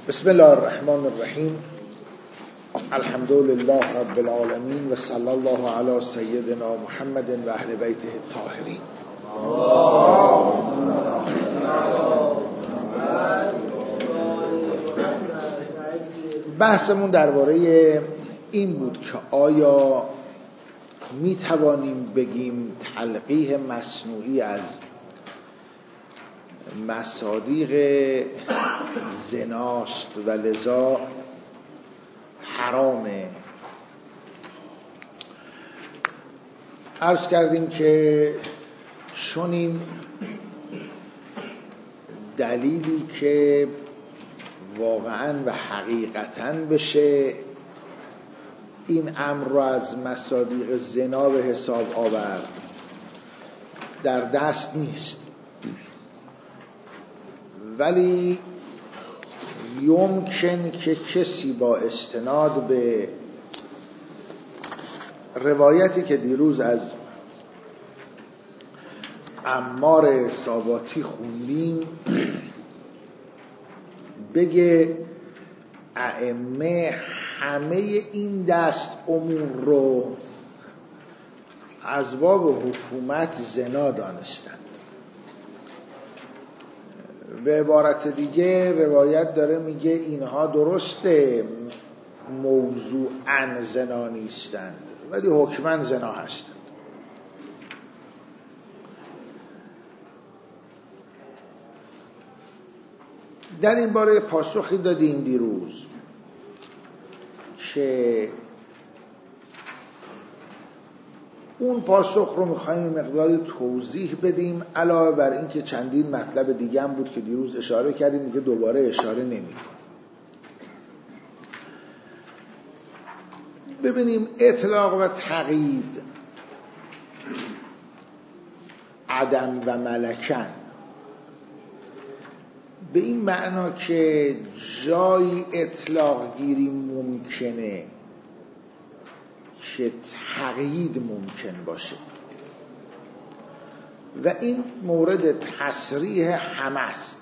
بسم الله الرحمن الرحیم. الحمد لله رب العالمین و صلی الله علی سیدنا محمد و اهل بیته الطاهرین. بحثمون درباره این بود که آیا می توانیم بگیم تلقیح مصنوعی از مصادیق زناست و لذا حرامه. عرض کردیم که چون این دلیلی که واقعا و حقیقتا بشه این امر را از مصادیق زنا به حساب آورد در دست نیست، ولی یمکن که کسی با استناد به روایتی که دیروز از عمار ساواتی خوندیم بگه ائمه همه این دست امور رو از باب حکومت زنا دانستند. به عبارت دیگه روایت داره میگه اینها درسته موضوعاً زنا نیستند ولی حکماً زنا هستند. در این باره پاسخی دادیم دیروز که اون پاسخ رو میخواییم مقداری توضیح بدیم، علاوه بر این که چندین مطلب دیگه هم بود که دیروز اشاره کردیم که دوباره اشاره نمی‌کنیم. ببینیم اطلاق و تقیید عدم و ملکن به این معنا که جایی اطلاق گیری ممکنه که تقیید ممکن باشه و این مورد تصریح هم است.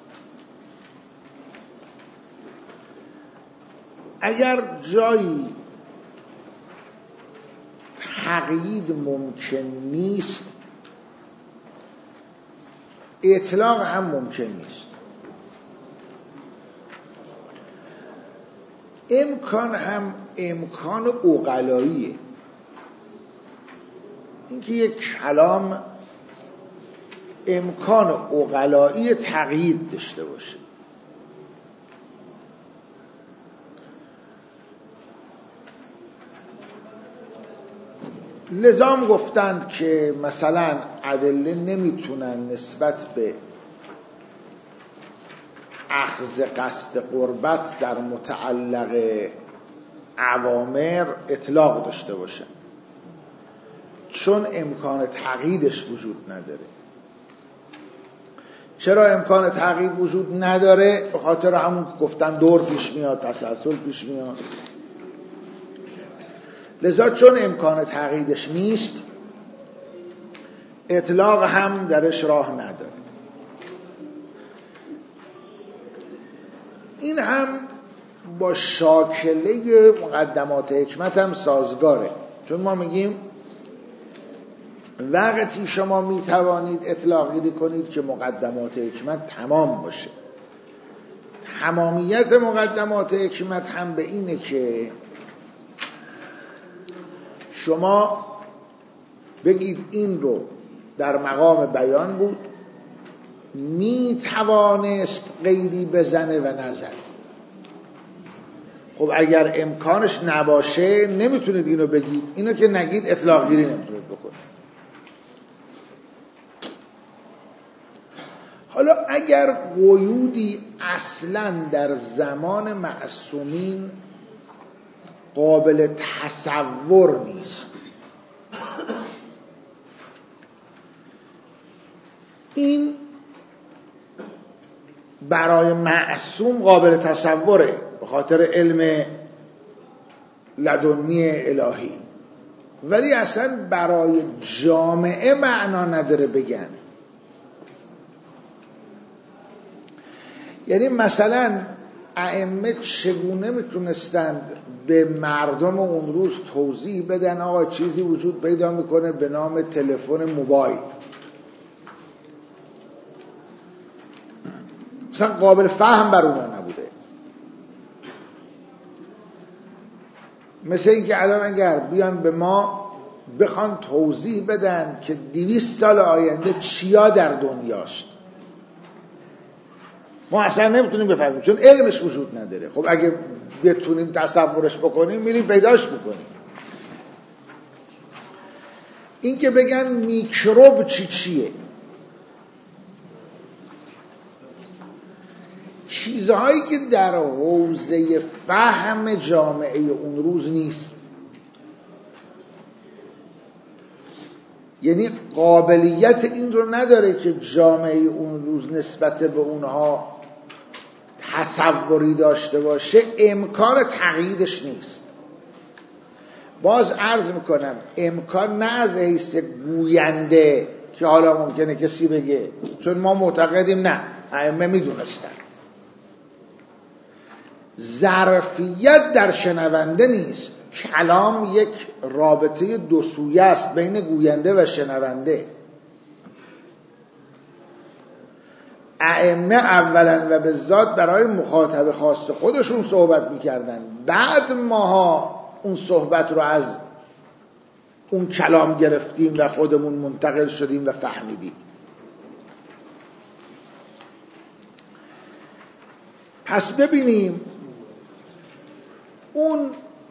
اگر جایی تقیید ممکن نیست اطلاق هم ممکن نیست. امکان هم امکان عقلاییه، اینکه یک کلام امکان عقلایی تقیید داشته باشه. لذا گفتند که مثلا ادله نمیتونن نسبت به اخذ قصد قربت در متعلق اوامر اطلاق داشته باشه چون امکان تقییدش وجود نداره. چرا امکان تقیید وجود نداره؟ به خاطر همون که گفتن دور پیش میاد، تسلسل پیش میاد. لذا چون امکان تقییدش نیست اطلاق هم درش راه نداره. این هم با شاکله مقدمات حکمت هم سازگاره، چون ما میگیم وقتی شما میتوانید اطلاق گیری کنید که مقدمات حکمت تمام باشه. تمامیت مقدمات حکمت هم به اینه که شما بگید این رو در مقام بیان بود، میتوانست غیری بزنه و نزنه. خب اگر امکانش نباشه نمیتونید اینو بگید، اینو که نگید اطلاق گیری نمیتونید بکنید. حالا اگر قیودی اصلا در زمان معصومین قابل تصور نیست، این برای معصوم قابل تصوره به خاطر علم لدنی الهی، ولی اصلا برای جامعه معنا نداره بگن. یعنی مثلا ائمه چگونه میتونستند به مردم اون روز توضیح بدن آقا چیزی وجود پیدا میکنه به نام تلفن موبایل، مثلا قابل فهم بر اونا نبوده. مثل اینکه الان اگر بیان به ما بخوان توضیح بدن که 200 سال آینده چیا در دنیاست، ما اصلا نمیتونیم بفهمیم چون علمش وجود نداره. خب اگه بتونیم تصورش بکنیم میریم پیداش میکنیم. این که بگن میکروب چیه، چیزهایی که در حوزه فهم جامعه اون روز نیست، یعنی قابلیت این رو نداره که جامعه اون روز نسبت به اونها تصوری داشته باشه، امکان تقییدش نیست. باز عرض میکنم امکان نه از حیث گوینده که حالا ممکنه کسی بگه، چون ما معتقدیم نه، ائمه میدونستن. ظرفیت در شنونده نیست، کلام یک رابطه دو سویه است بین گوینده و شنونده. ائمه اولا و به ذات برای مخاطب خاص خودشون صحبت میکردن، بعد ماها اون صحبت رو از اون کلام گرفتیم و خودمون منتقل شدیم و فهمیدیم. پس ببینیم اون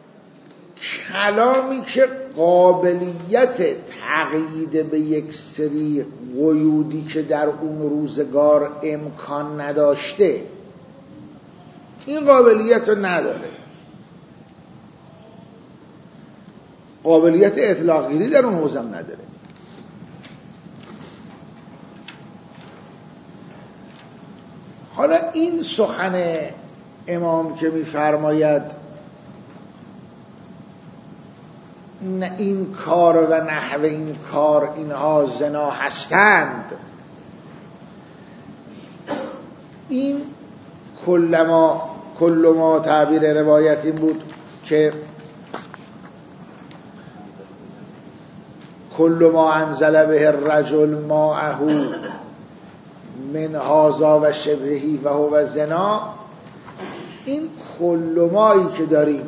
کلامی که قابلیت تقیید به یک سری قیودی که در اون روزگار امکان نداشته، این قابلیت رو نداره. قابلیت اطلاق‌گیری در اون حوزه نداره. حالا این سخن امام که می‌فرماید نه این کار و نحو این کار اینها زنا هستند، این کل ما تعبیر روایت این بود که کل ما انزل به الرجل ماءه من هذا و شبهی و هو زنا. این کل مایی که داریم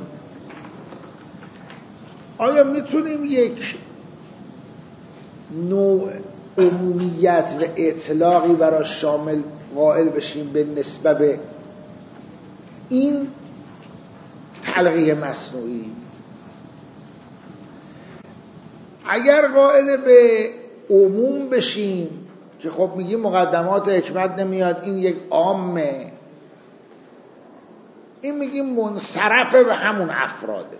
آیا میتونیم یک نوع عمومیت و اطلاقی برای شامل قائل بشیم به نسبت به این تلقیح مصنوعی؟ اگر قائل به عموم بشیم که خب میگیم مقدمات حکمت نمیاد، این یک عامه، این میگیم منصرفه به همون افراده.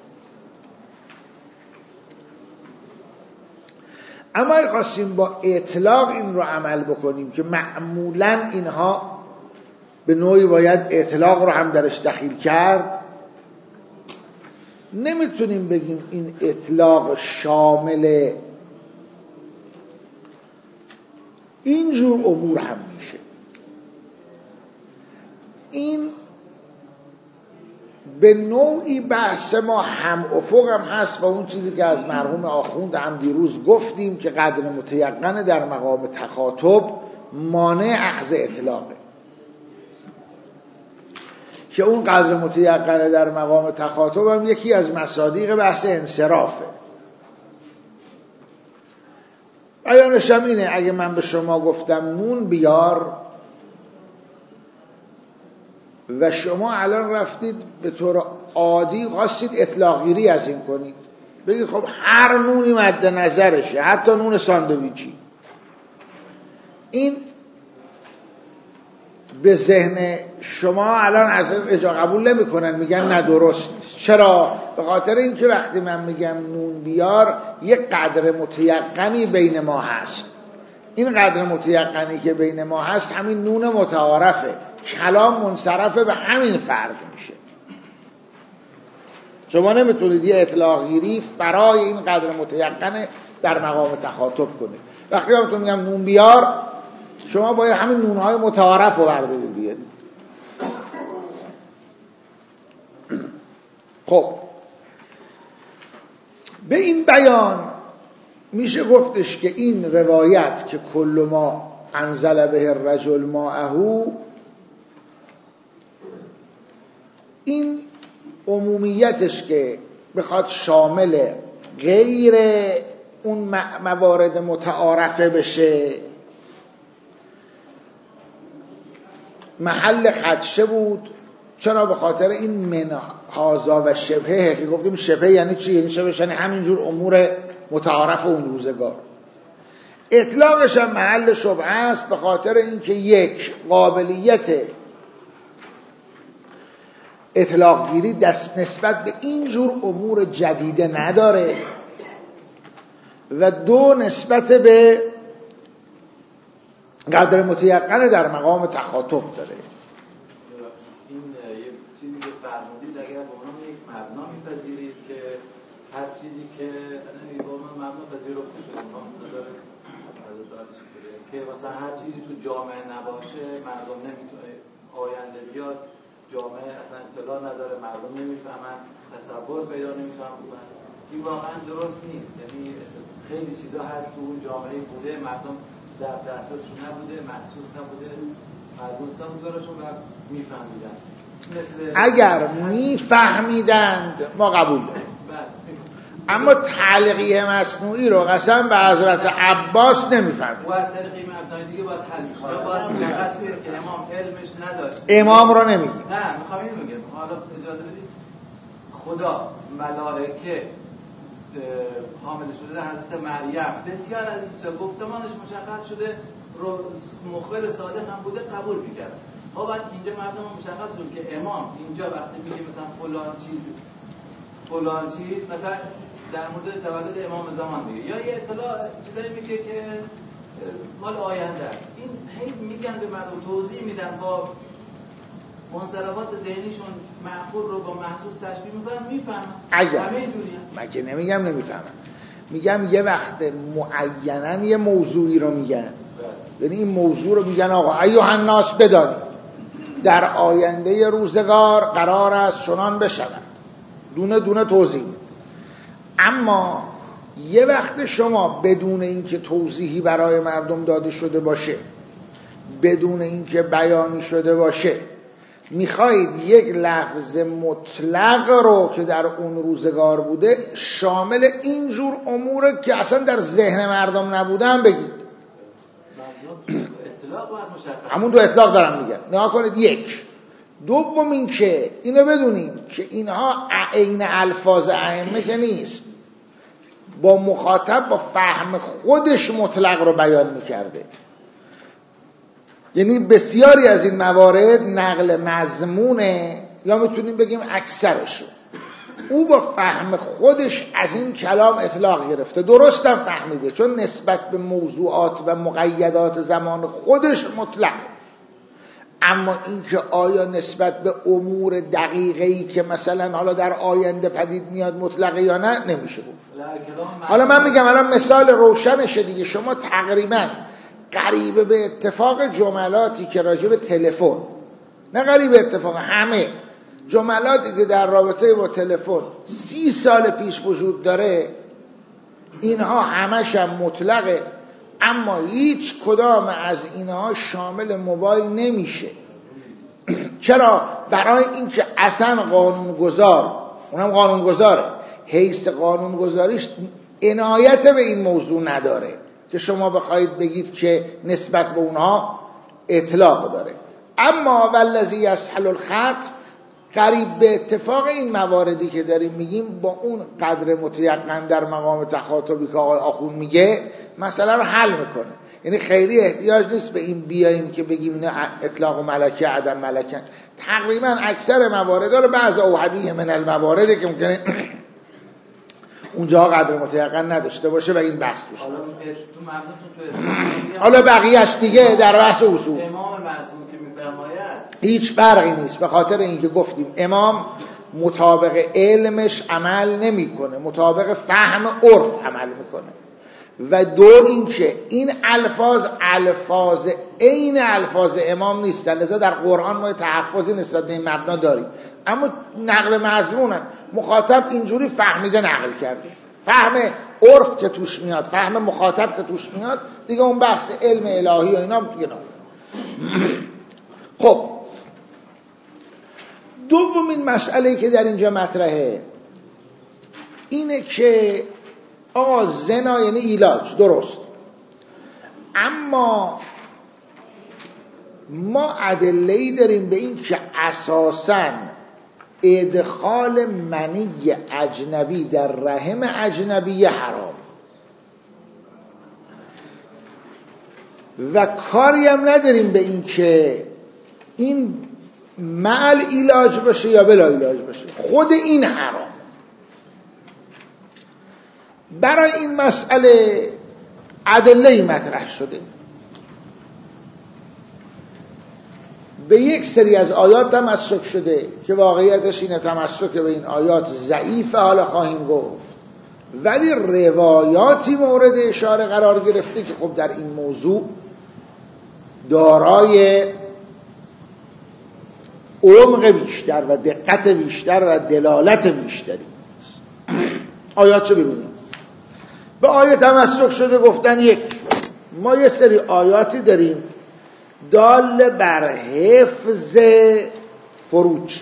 اما اگه خواستیم با اطلاق این رو عمل بکنیم که معمولاً اینها به نوعی باید اطلاق رو هم درش دخیل کرد، نمیتونیم بگیم این اطلاق شامل اینجور امور هم میشه. این به نوعی بحث ما هم افق هم هست و اون چیزی که از مرحوم آخوند هم دیروز گفتیم که قدر متیقن در مقام تخاطب مانع اخذ اطلاقه، که اون قدر متیقن در مقام تخاطب هم یکی از مصادیق بحث انصرافه. بیانش هم اینه اگه من به شما گفتم نون بیار و شما الان رفتید به طور عادی خواستید اطلاق گیری از این کنید، بگید خب هر نونی مد نظرشه، حتی نون ساندویچی، این به ذهن شما الان از اجا قبول نمی کنن، میگن نه درست نیست. چرا؟ به خاطر اینکه وقتی من میگم نون بیار یک قدر متیقنی بین ما هست، این قدر متیقنی که بین ما هست همین نون متعارفه، کلام منصرفه به همین فرد میشه. شما نمیتونید یه اطلاق گیری برای این قدر متیقن در مقام تخاطب کنید. وقتی من میگم نون بیار، شما باید همین نونهای متعارف رو بردارید بیارید. خب به این بیان میشه گفتش که این روایت که کل ما انزل به الرجل ماءه، این عمومیتش که بخواد شامل غیر اون موارد متعارفه بشه، محل خدشه بود. چرا؟ به خاطر این من هذا و شبهه که گفتیم شبهه یعنی چی؟ یعنی شبهه یعنی همینجور امور متعارف اون روزگار. اطلاقش هم محل شبهه است به خاطر اینکه یک، قابلیت اطلاق گیری دست نسبت به اینجور امور جدیده نداره و دو، نسبت به قدر متیقن در مقام تخاطب داره. این یه چیزی که فرمودید اگر به عنوان یک مبنا میپذیرید که هر چیزی که به عنوان مبنا پذیرفته شده که مثلا هر چیزی تو جامعه نباشه مردم نمیتونه، آینده بیاد جامعه اصلا اطلاع نداره، مردم نمیفهمن، تصور پیدا نمیتونن بکنن، این واقعا درست نیست. یعنی خیلی چیزا هست تو اون جامعه بوده، مردم در دسترسشون نبوده، محسوس نبوده، مردم سمزارشون و میفهمیدن. اگر میفهمیدند ما قبول داریم، اما تعلیقیه مصنوعی رو قسم به حضرت عباس نمیفهمید. و از طریق مبنای دیگه باید حل میشه. باید مشخص کنید که امام علمش نداشت. امام رو نمیگه. نه، میخوام اینو بگم. حالا اجازه بدید. خدا، ملائکه حامل شده در حضرت مریم، بسیار از این گفتمانش مشخص شده، رو مخبر صادق هم بوده قبول میکرد. ما باید اینجا مردم مشخص کنیم که امام اینجا وقتی میگه مثلا فلان چیز مثلا در مورد تولد امام زمان میگه، یا یه اطلاع چیزایی میگه که مال آینده است. این هی میگن به مردم، توضیح میدن، با منصرفات ذهنیشون معقول رو با محسوس تشبیه میکنن، میفهمن. اگر مگه نمیگم نمیفهمن، میگم یه وقت معینن یه موضوعی رو میگن، یعنی این موضوع رو میگن آقا ایها الناس بدانید در آینده روزگار قرار است چنان بشود، دونه دونه توضیح. اما یه وقت شما بدون اینکه توضیحی برای مردم داده شده باشه، بدون اینکه بیانی شده باشه، میخواید یک لفظ مطلق رو که در اون روزگار بوده شامل اینجور امور که اصلا در ذهن مردم نبودن بگید. همون دو اطلاق دارم میگم، نگاه کنید. یک، دوم این که اینو بدونیم که اینها عین الفاظ ائمه که نیست، با مخاطب با فهم خودش مطلق رو بیان میکرده. یعنی بسیاری از این موارد نقل مضمونه، یا میتونیم بگیم اکثرشون او با فهم خودش از این کلام اطلاق گرفته، درستم فهمیده، چون نسبت به موضوعات و مقیدات زمان خودش مطلقه. اما اینکه آیا نسبت به امور دقیقه‌ای که مثلا حالا در آینده پدید میاد مطلقه یا نه، نمیشه گفت. حالا من میگم الان مثال روشنشه دیگه. شما تقریبا قریب به اتفاق جملاتی که راجع به تلفن، نه قریب به اتفاق، همه جملاتی که در رابطه با تلفن 30 سال پیش وجود داره، اینها همش هم مطلقه، اما هیچ کدام از اینها شامل موبایل نمیشه. چرا؟ برای اینکه اصلا قانونگذار، اونم قانونگذاره، حیث قانونگذاریش عنایت به این موضوع نداره که شما بخواید بگید که نسبت به اونها اطلاق داره. اما والذی یسهل الخط، قریب به اتفاق این مواردی که داریم میگیم با اون قدر متیقن در مقام تخاطبی که آقای آخوند میگه مسئله رو حل میکنه. یعنی خیلی احتیاج نیست به این بیاییم که بگیم نه اطلاق و ملکه عدم ملکه. تقریبا اکثر موارد رو، بعض اوحدیه من الموارد که ممکنه اونجا قدر متیقن نداشته باشه و این بحث توش حالا بقیهش دیگه در بحث اصول. امام معصوم که میفرماید هیچ فرقی نیست، به خاطر اینکه گفتیم امام مطابق علمش عمل نمیکنه، مطابق فهم عرف عمل میکنه. و دو اینکه این الفاظ عین الفاظ امام نیستن، لذا در قرآن ما تحفظی نسبت به این مبنا داریم، اما نقل مضمونن، مخاطب اینجوری فهمیده نقل کرده، فهم عرف که توش میاد، فهم مخاطب که توش میاد دیگه، اون بحث علم الهی و اینا دیگه نه. خب دومین مسئله که در اینجا مطرحه اینه که آقا زنا یعنی ایلاج، درست، اما ما ادله‌ای داریم به این که اساساً ادخال منی اجنبی در رحم اجنبی حرام و کاری هم نداریم به این که این معل علاج باشه یا بلا علاج باشه، خود این حرام. برای این مسئله ادله‌ای مطرح شده، به یک سری از آیات تمسک شده که واقعیتش اینه تمسک به این آیات ضعیفه، حالا خواهیم گفت، ولی روایاتی مورد اشاره قرار گرفته که خب در این موضوع دارای عمق بیشتر و دقت بیشتر و دلالت بیشتری است. آیات چه ببینیم؟ به آیه تمسک شده، گفتن یک، ما یه سری آیاتی داریم دال بر حفظ فروج.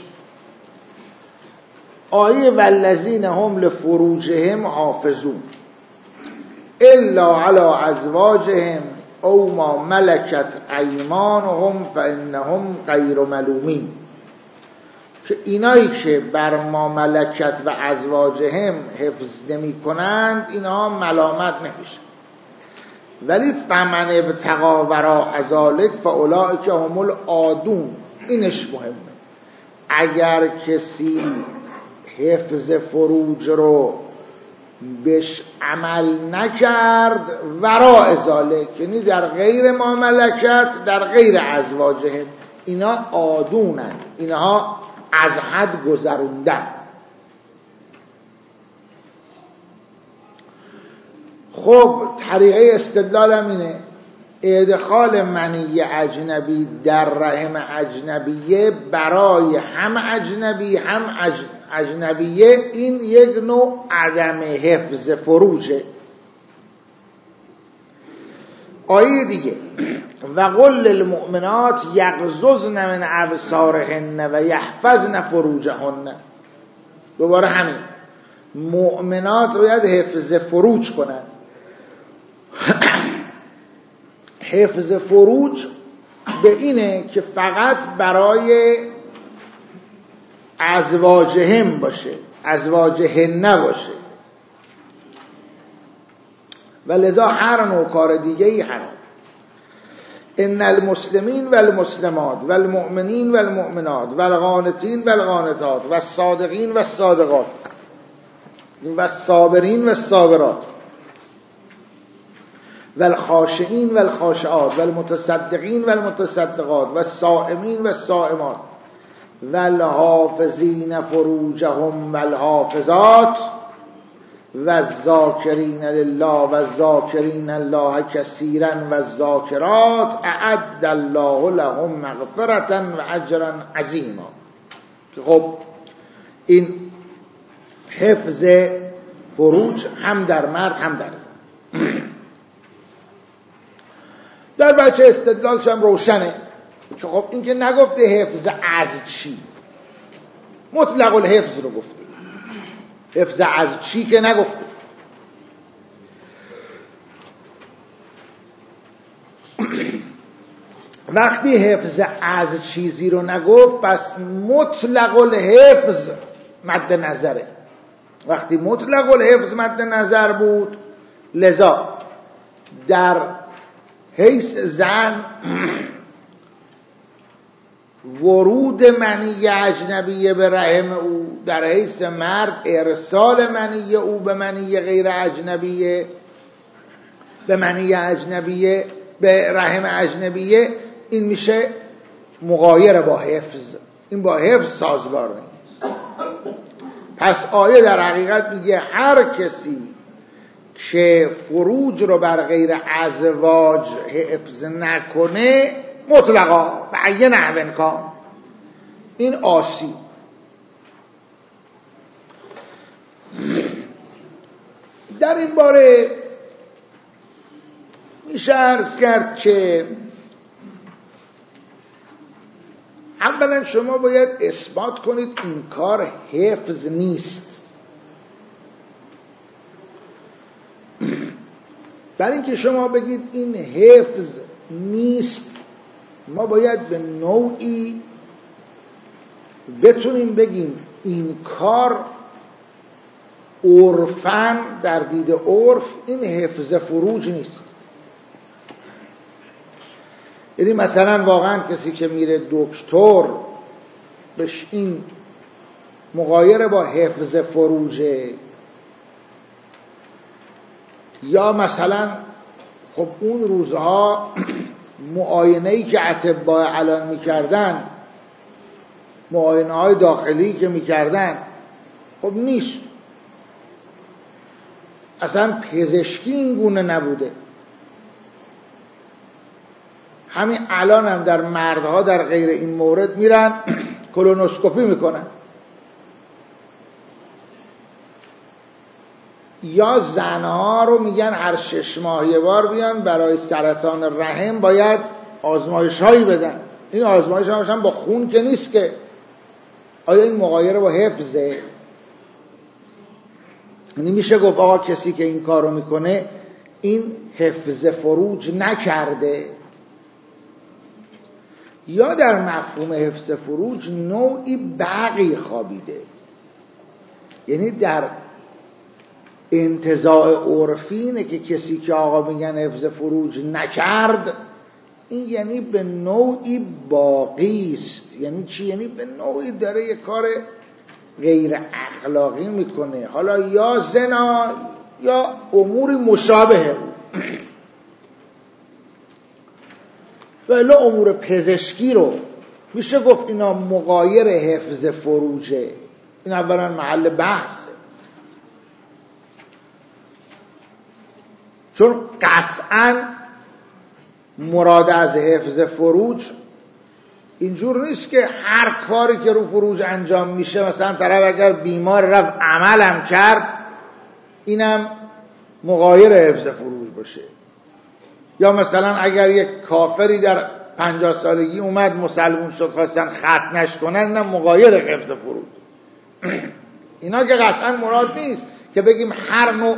آیه والذین هم لفروجهم حافظون الا علی ازواجهم او ما ملکت ایمانهم فانهم غیر ملومین، که اینایی که بر ما ملکت و ازواجهم حفظ نمی کنند اینها ملامت نمیشن، ولی فمن ابتغى وراء ذلک فاولئک هم العادون. اینش مهمه، اگر کسی حفظ فروج رو بهش عمل نکرد، وراء ذلک یعنی در غیر ما ملکت، در غیر ازواجهم، اینا عادونن، اینها از حد گذروندن. خب طریقه استدلال هم اینه، ادخال منی اجنبی در رحم اجنبیه برای هم اجنبی هم اجنبیه این یک نوع عدم حفظ فروجه. آیه دیگه و قل للمؤمنات یغضضن من ابصارهن و یحفظن فروجهن، دوباره همین، مؤمنات باید حفظ فروج کنن. حفظ فروج به اینه که فقط برای ازواجهم باشه، ازواجهن نباشه، و لذا هر نوع کار دیگه ای حرام. ان المسلمین والمسلمات والمؤمنین والمؤمنات والقانتین والقانتات والصادقین والصادقات والصابرین والصابرات والخاشعین والخاشعات والمتصدقین والمتصدقات والصائمین والصائمات والحافظین فروجهم والحافظات والذاکرین لله والذاکرین الله کثیرا والذاکرات اعد الله لهم مغفرة و اجرا عظیما. خب این حفظ فروج هم در مرد هم در زن. در بچه استدلالش هم روشنه که خب این که نگفته حفظ از چی، مطلق الحفظ رو گفته، حفظ از چی که نگفته. وقتی حفظ از چیزی رو نگفت پس مطلق الحفظ مد نظره. وقتی مطلق الحفظ مد نظر بود، لذا در حیث زن ورود منی اجنبیه به رحم او، در حیث مرد ارسال منی او به منی غیر اجنبیه، به منی اجنبیه به رحم اجنبیه، این میشه مغایر با حفظ، این با حفظ سازگار نیست. پس آیه در حقیقت میگه هر کسی که فروج رو بر غیر ازواج حفظ نکنه مطلقا و اگه نحو کان، این آسی. در این باره میشه عرض کرد که اولا شما باید اثبات کنید این کار حفظ نیست. برای اینکه شما بگید این حفظ نیست، ما باید به نوعی بتونیم بگیم این کار عرفاً در دید عرف این حفظ فروج نیست. یعنی مثلا واقعا کسی که میره دکتر بهش این مغایر با حفظ فروجه، یا مثلا خب اون روزها معاینه‌ای که اطباء الان میکردن، معاینه‌های داخلی که میکردن، خب نیست. اصلا پزشکی این گونه نبوده. همین الان هم در مردها در غیر این مورد میرن کولونوسکوپی میکنن، یا زنها رو میگن هر 6 ماه یه بار بیان برای سرطان رحم باید آزمایش هایی بدن. این آزمایش هم با خون که نیست که. آیا این مغایره با حفظه؟ یعنی میشه گفت آقا کسی که این کارو میکنه این حفظ فروج نکرده؟ یا در مفهوم حفظ فروج نوعی بقی خوابیده، یعنی در انتزاع عرفی اینه که کسی که آقا میگن حفظ فروج نکرد، این یعنی به نوعی باقی است. یعنی چی؟ یعنی به نوعی داره یه کار غیر اخلاقی میکنه، حالا یا زنا یا اموری مشابهه. ولی امور پزشکی رو میشه گفت اینا مغایر حفظ فروجه. این اولا محل بحثه، چون قطعا مراد از حفظ فروج اینجور نیست که هر کاری که رو فروج انجام میشه، مثلا طرف اگر بیمار رفت عملم کرد اینم مغایر حفظ فروج باشه، یا مثلا اگر یک کافری در 50 سالگی اومد مسلمون شد خواستن ختنش کنن، اینم مغایر حفظ فروج. اینا که قطعا مراد نیست که بگیم هر نوع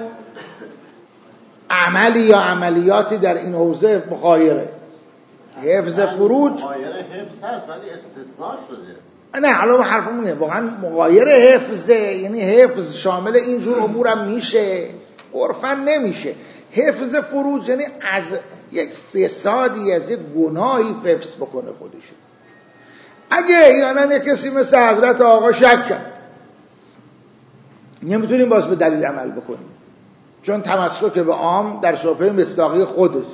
عملی یا عملیاتی در این حوزه مغایره. حفظ فروج مغایر حفظ هست ولی استثناء شده. نه حالا حرفمونه واقعا مغایر حفظه، یعنی حفظ شامل اینجور امورم میشه، عرفاً نمیشه. حفظ فروج یعنی از یک فسادی، از یک گناهی حفظ بکنه خودشو. اگه احیانا یک کسی مثل حضرت آقا شک کرد، نمیتونیم باز به دلیل عمل بکنیم، چون تمسک به عام در شبهه مصداقی خودش.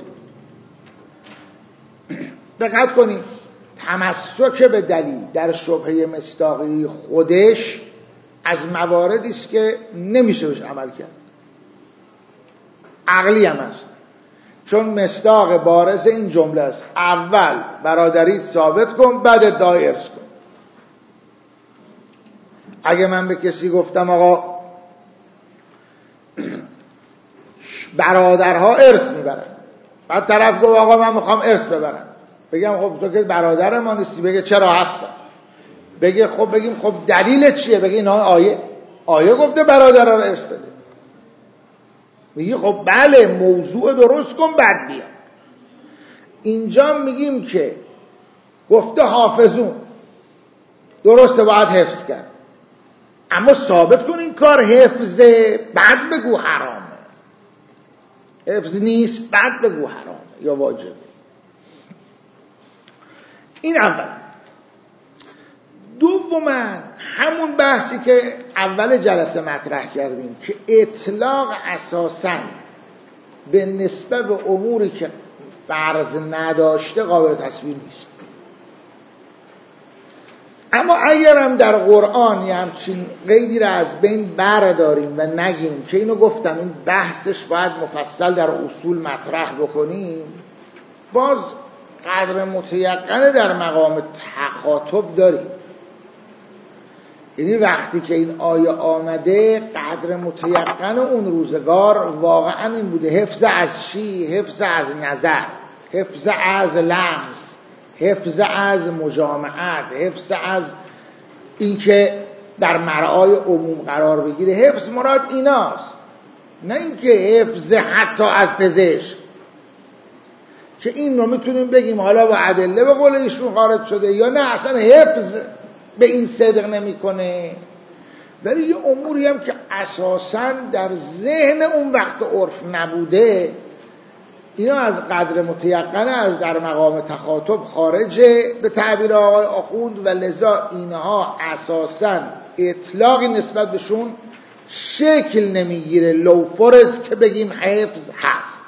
دقت کنید، تمسک به دلیل در شبهه مصداقی خودش از مواردی است که نمیشه بهش عمل کرد، عقلی هم است. چون مصداق بارز این جمله است: اول برادریت ثابت کن، بعد ادعای ارث کن. اگه من به کسی گفتم آقا برادرها ارث میبرن، بعد طرف گفت آقا من میخوام ارث ببرم، بگم خب تو که برادر ما نیستی. بگه چرا هستم؟ بگه خب بگیم خب دلیلت چیه؟ بگه اینا آیه گفته برادرها رو ارث بده. میگی خب بله موضوع درست کن بعد بیا. اینجا میگیم که گفته حافظون، درسته باید حفظ کرد، اما ثابت کن این کار حفظه، بعد بگو حرامه. حفظ نیست بعد بگو حرامه یا واجبه. این اول. دوما همون بحثی که اول جلسه مطرح کردیم که اطلاق اساساً به نسبت به اموری که فرض نداشته قابل تصویر نیست. اما اگرم در قرآن یه همچین قیدی را از بین برداریم و نگیم که اینو گفتم این بحثش باید مفصل در اصول مطرح بکنیم، باز قدر متیقن در مقام تخاطب داریم. یعنی وقتی که این آیه آمده قدر متیقن اون روزگار واقعا این بوده، حفظ از چی؟ حفظ از نظر، حفظ از لمس، حفظ از مجامعت، حفظ از اینکه در مرعای عموم قرار بگیره. حفظ مراد ایناست، نه اینکه حفظ حتی از پزشک که این رو میتونیم بگیم حالا با ادله به قول ایشون خارج شده یا نه اصلا حفظ به این صدق نمیکنه. ولی یه اموری هم که اساساً در ذهن اون وقت عرف نبوده، اینا از قدر متیقن از در مقام تخاطب خارجه به تعبیر آقای آخوند و لذا اینها اساساً اطلاقی نسبت بهشون شکل نمیگیره لو فرض که بگیم حفظ هست.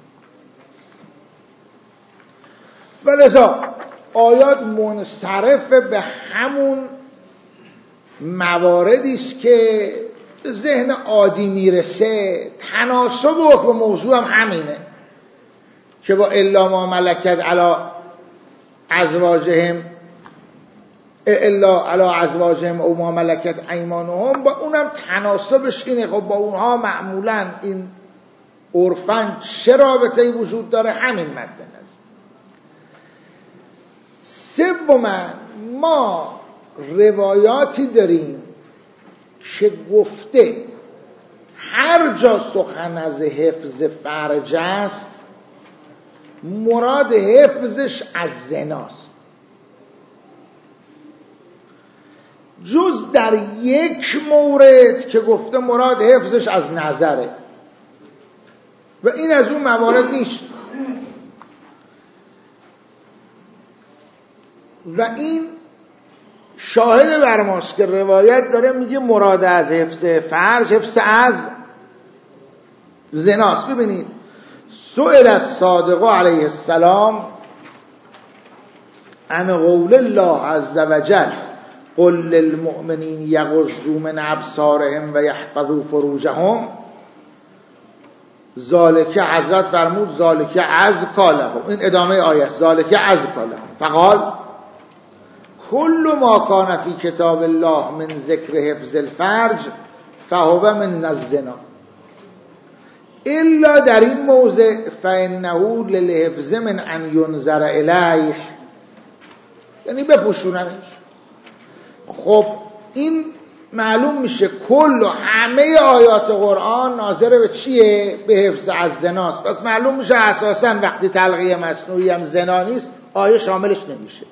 و لذا آیات منصرف به همون مواردیست که ذهن عادی میرسه. تناسب حکم موضوع هم همینه که با الا ما ملکت علی ازواجهم الا علی ازواجهم او ما ملکت ایمانهم، با اونم تناسبش اینه. خب با اونها معمولا این عرفاً چه رابطه‌ای وجود داره؟ همین مد نظر. سوماً ما روایاتی داریم که گفته هر جا سخن از حفظ فرج است مراد حفظش از زناست، جز در یک مورد که گفته مراد حفظش از نظره و این از اون موارد نیست. و این شاهد بر ماست که روایت داره میگه مراد از حفظ فرج حفظ از زناست. ببینید سئل الصادق علیه السلام عن قول الله عز وجل قل للمؤمنین یغضوا من ابصارهم و یحفظوا فروجهم، ذالک حضرت فرمود ذالک ازکی لهم، این ادامه آیه ذالک ازکی لهم، فقال کل ما کان فی کتاب الله من ذکر حفظ الفرج فهو من الزنا الا در این موضع فانه للحفظ من ان ینظر الیه، یعنی بپوشوننش. خب این معلوم میشه کل و همه آیات قرآن ناظر به چیه؟ به حفظ از زناست. پس معلوم میشه اساساً وقتی تلقیه مصنوعی هم زنا نیست آیه شاملش نمیشه.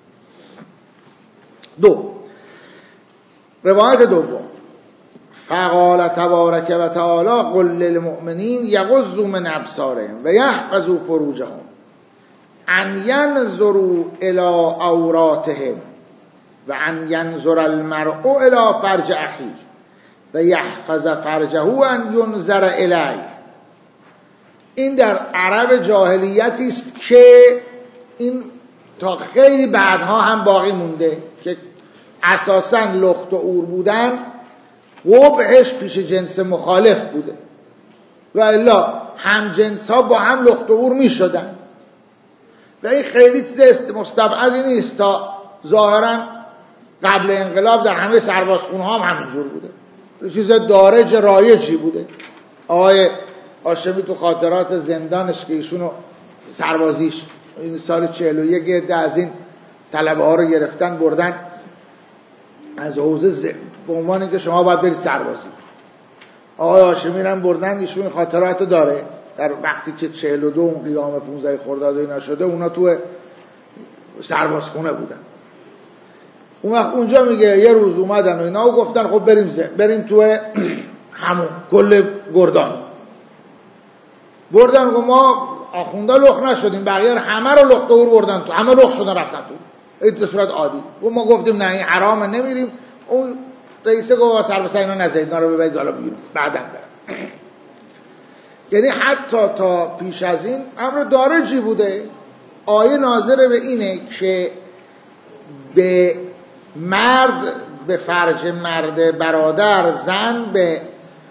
دو، روایت دوم فقال تبارک و تعالی قل للمؤمنین یغضوا من ابصارهم و یحفظوا فروجهم ان ینظروا الی عوراتهم و ان ینظر المرء الی فرج اخیه و یحفظ فرجه ان ینظر الیه. این در عرب جاهلیتی است که این تا خیلی بعدها هم باقی مونده که اساساً لخت و عور بودن قبحش پیش جنس مخالف بوده و الا هم جنس ها با هم لخت و عور می شدن و این خیلی چیز مستبعدی نیست. تا ظاهراً قبل انقلاب در همه سربازخونه ها هم همینجور بوده، چیز دارج رایجی بوده. آقای هاشمی تو خاطرات زندانش که ایشونو سربازیش این سال 41 عده از این طلبه ها رو گرفتن بردن از حوزه به عنوان اینکه شما باید برید سربازی. آقای هاشمی رو بردن، ایشون خاطرات داره در وقتی که 42 اون قیام 15 خرداد اینا شده اونا تو سربازخونه بودن. اون وقت اونجا میگه یه روز اومدن و اینا و گفتن خب بریم تو همون کل گردان. بردن و ما آخونده لخ نشدیم، بقیه همه رو لخت و عور بردن تو، همه لخ شدن رفتن تو به صورت عادی. و ما گفتیم نه این حرامه نمیریم. اون رئیسه گفت سربسا اینا نزدید، اینا رو ببرید حالا بیرون بعداً برم. یعنی حتی تا پیش از این امر دارجی بوده. آیه ناظر به اینه که به مرد به فرج مرد برادر، زن به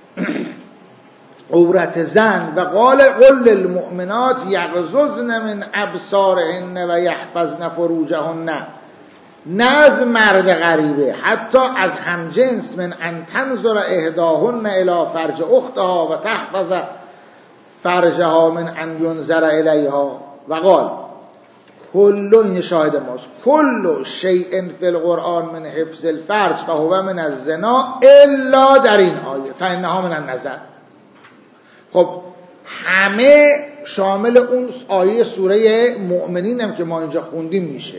عورت زن. و قل للمؤمنات یغضضن من ابصارهن و یحفظن فروجهن، نه از مرد غریبه، حتی از همجنس، من ان تنظر احداهن الی فرج اختها و تحفظ فرجها من ان ینظر الیها. و قال کل، این شاهد ماست، کل شیء فی القرآن من حفظ الفرج فهو من الزنا الا در این آیه فانها من النظر. خب همه شامل اون آیه سوره مؤمنین هم که ما اینجا خوندیم میشه.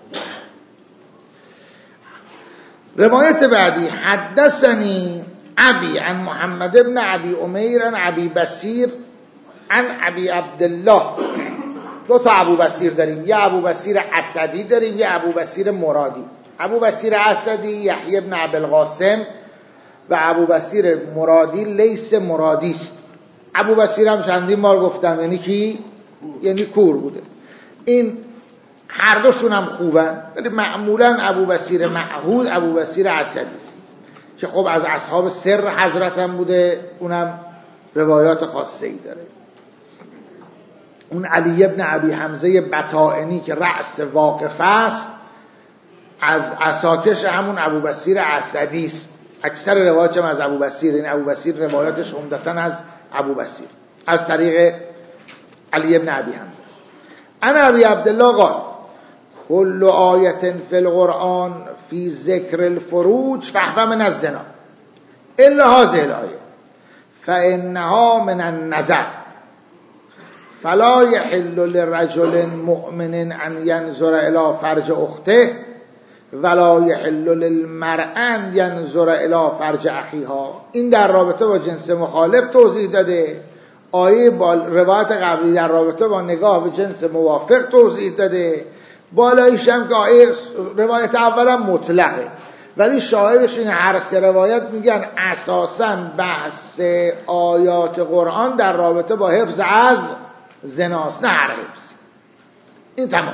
روایت بعدی، حدثنی ابی عن محمد ابن ابی امیر عن ابی بصیر عن ابی عبدالله. دو تا ابو بصیر داریم، یه ابو بصیر اسدی داریم، یه ابو بصیر مرادی. ابو بصیر اسدی یحیی ابن ابوالقاسم و ابو بصیر مرادی لیث مرادی است. ابو بصیر هم چندین بار گفتم یعنی کی؟ یعنی کور بوده. این هر دوشون هم خوبن، ولی معمولا ابو بصیر معهود ابو بصیر اسدی است که خب از اصحاب سر حضرت هم بوده، اونم روایات خاصه ای داره. اون علی ابن ابی حمزه بطائنی که رأس واقف است از اساکش همون ابو بصیر اسدی است. اکثر روایاتش از ابو بصیر، این ابو بصیر روایاتش عمدتاً از ابو بصیر از طریق علی ابن ابی حمزه است. انا ابی عبدالله قال کل آیت فی القرآن فی ذکر الفروج فهو من الزنا الا هذه الآیه فانها من النظر فلا يحل لرجل مؤمن ان ينظر الى فرج اخته ولا يحل للمرأة ان ينظر الى فرج اخیها. این در رابطه با جنس مخالف توضیح داده. آیه با روایت قبلی در رابطه با نگاه به جنس موافق توضیح داده. بالایش هم که آیه روایت اولم مطلقه، ولی شاهدش این هر سه روایت میگن اساساً بحث آیات قرآن در رابطه با حفظ از زناست، نه هر حفظ. این تمام.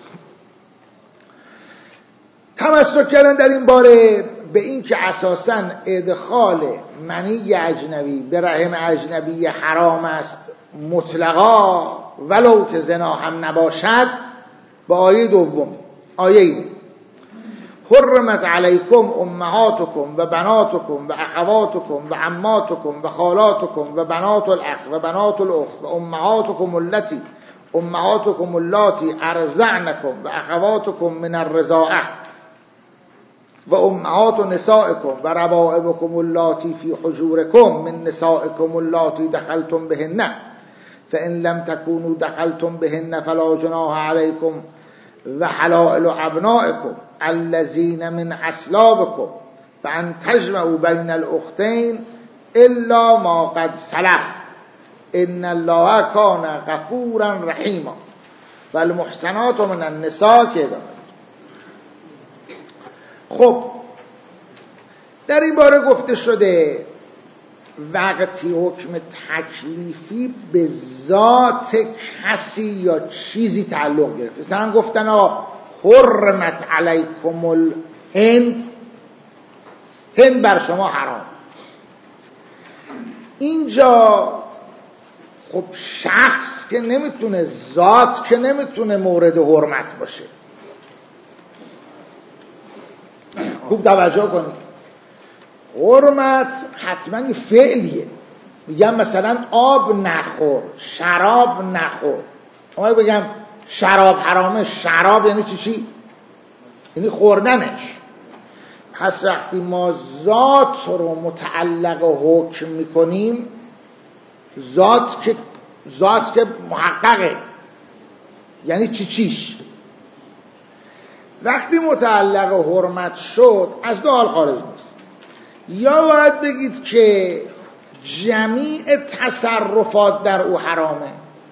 تمسک کردن در این باره به این که اساساً ادخال منی اجنبی به رحم اجنبی حرام است مطلقا ولو که زنا هم نباشد. با آیه دوم، آیه این حرمت علیکم امهاتکم و بناتکم و اخواتکم و عماتکم و خالاتکم و بنات الاخ و بنات الاخت و امهاتکم اللاتی ارضعنکم و اخواتکم من الرضاعه و امهات نسائکم و ربائبکم اللاتی فی حجورکم من نسائکم اللاتی دخلتم بهن فان لم تکونوا دخلتم بهن فلا جناح علیکم و حلائل ابنائکم الذین من اصلابکم فان تجمعوا بین الاختین الا ما قد سلف ان الله کان غفورا رحیما و المحسنات من النساء که دارد. خب در این باره گفته شده وقتی حکم تکلیفی به ذات کسی یا چیزی تعلق گرفت، مثلا گفتن حرمت علیکم الهند، هند بر شما حرام. اینجا خب شخص که نمیتونه، ذات که نمیتونه مورد حرمت باشه. خوب توجه کنید، حرمت حتما فعلیه. میگم مثلا آب نخور، شراب نخور. اما بگم شراب حرامه، شراب یعنی چی؟ یعنی خوردنش. پس وقتی ما ذات رو متعلق حکم میکنیم، ذات که محققه، یعنی چیش. وقتی متعلق حرمت شد از دو حال خارج نیست. یا باید بگید که جمیع تصرفات در او حرامه،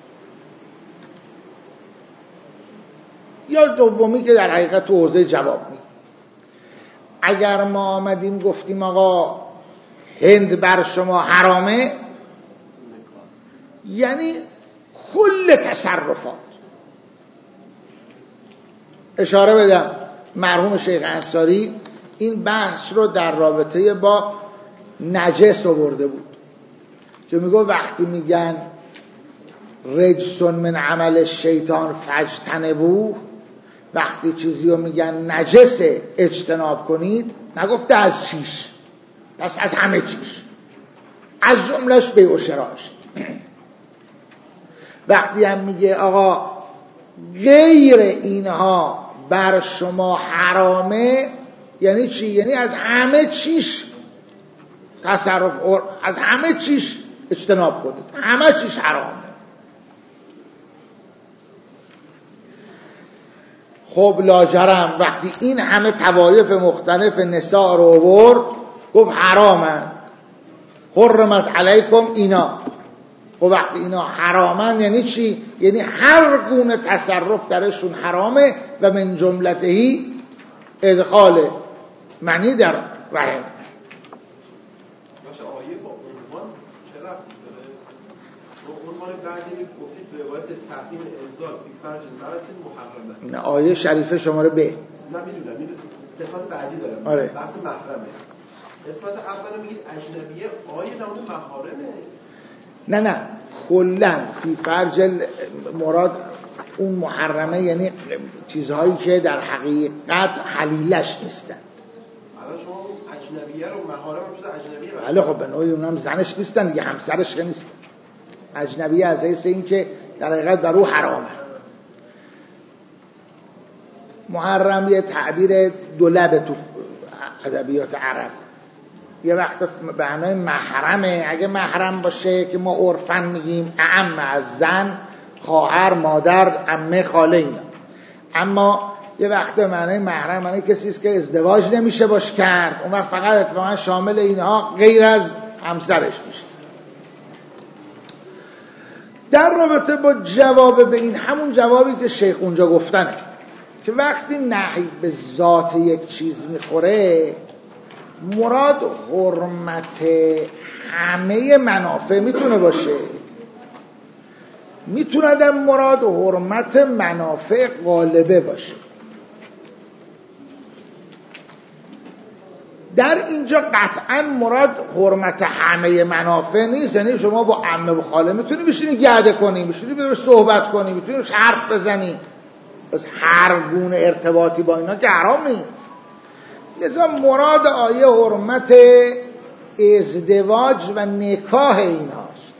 یا دومی که در حقیقت تو حوزه جواب میده. اگر ما آمدیم گفتیم آقا هند بر شما حرامه، یعنی کل تصرفات. اشاره بدم مرحوم شیخ انصاری این بحث رو در رابطه با نجس آورده بود که میگه وقتی میگن رجسون من عمل شیطان فاجتنبوه، وقتی چیزی رو میگن نجسه اجتناب کنید، نگفته از چیش، پس از همه چیش، از جملهش بیع و شراش. وقتی هم میگه آقا غیر اینها بر شما حرامه، یعنی چی؟ یعنی از همه چیش تصرف، از همه چیش اجتناب کنید، همه چیش حرامه. خب لاجرم وقتی این همه طوایف مختلف نساء رو آورد گفت حرامن، حرمت علیکم اینا. خب وقتی اینا حرامن یعنی چی؟ یعنی هر گونه تصرف درشون حرامه و من جملتهی ادخال منی در رحم. باشه آیه با عنوان چرا داره؟ عنوان بعدی گفتید به روایت تحریم انزال فی فرج المرأة محرمه. نه آیه شریفه شماره ب. نه میدونم قسمت بعدی داره. آره. بحث محرمه. قسمت اول میگید اجنبیه، آیه نام محارمه. نه کلا فی فرج مراد اون محرمه یعنی چیزهایی که در حقیقت حلیلش نیستن. الان شما اجنبیه رو محارم چیز اجنبیه. بله خب به نوعی اونم زنش نیستن دیگه، همسرش که نیستن. اجنبیه از حیث این که در حقیقت بر او حرامه. محرم یه تعبیر دولبه تو ادبیات عرب، یه وقت به معنای محرمه. اگه محرم باشه که ما عرفاً میگیم اعم از زن، خواهر، مادر، عمه، خاله اینا. اما یه وقت به معنای محرم معنی کسی است که ازدواج نمیشه باش کرد، اون وقت فقط اتفاقا شامل اینها غیر از همسرش میشه. در رابطه با جواب به این همون جوابی که شیخ اونجا گفتنه که وقتی نهی به ذات یک چیز میخوره مراد حرمت همه منافع میتونه باشه، میتونه مراد حرمت منافع غالبه باشه. در اینجا قطعا مراد حرمت همه منافع نیست. یعنی شما با عمه و خاله میتونی بشینی گرده کنی، میتونی بهش صحبت کنی، میتونی حرف بزنی، بس هر گونه ارتباطی با اینا که حرام نیست. لذا مراد آیه حرمت ازدواج و نکاح ایناست،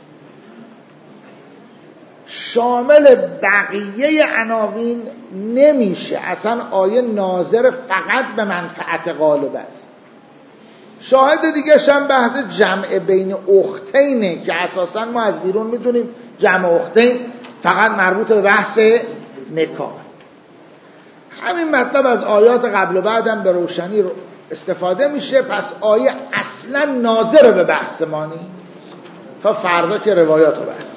شامل بقیه عناوین نمیشه. اصلا آیه ناظر فقط به منفعت غالب است. شاهد دیگه هم بحث جمع بین اختینه که اساسا ما از بیرون میدونیم جمع اختین فقط مربوط به بحث نکاح. همین مطلب از آیات قبل و بعدم به روشنی استفاده میشه. پس آیه اصلا ناظر به بحث ما نیست تا فردا که روایات رو بحث